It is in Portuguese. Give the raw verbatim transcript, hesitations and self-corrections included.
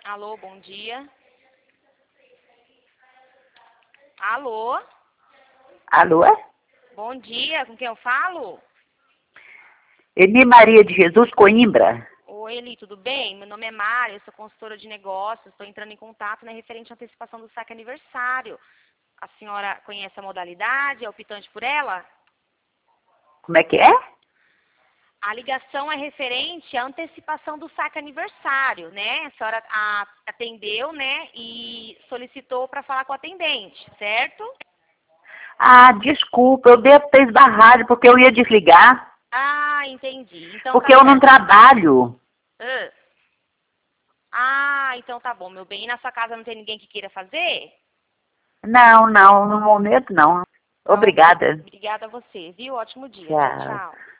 Alô, bom dia. Alô? Alô? Bom dia, com quem eu falo? Eni Maria de Jesus Coimbra. Oi, Eli, tudo bem? Meu nome é Mária, eu sou consultora de negócios, estou entrando em contato né, referente à antecipação do saque aniversário. A senhora conhece a modalidade, é optante por ela? Como é que é? A ligação é referente à antecipação do saque aniversário, né? A senhora a, atendeu, né, e solicitou para falar com o atendente, certo? Ah, desculpa, eu devo ter esbarrado porque eu ia desligar. Ah, entendi. Então Porque tá eu não certo. trabalho. Ah, Ah, então tá bom, meu bem. E na sua casa não tem ninguém que queira fazer? Não, não, no momento não. Ah, ok. Obrigada. Obrigada a você, viu? Ótimo dia, viu? Tchau. Tchau.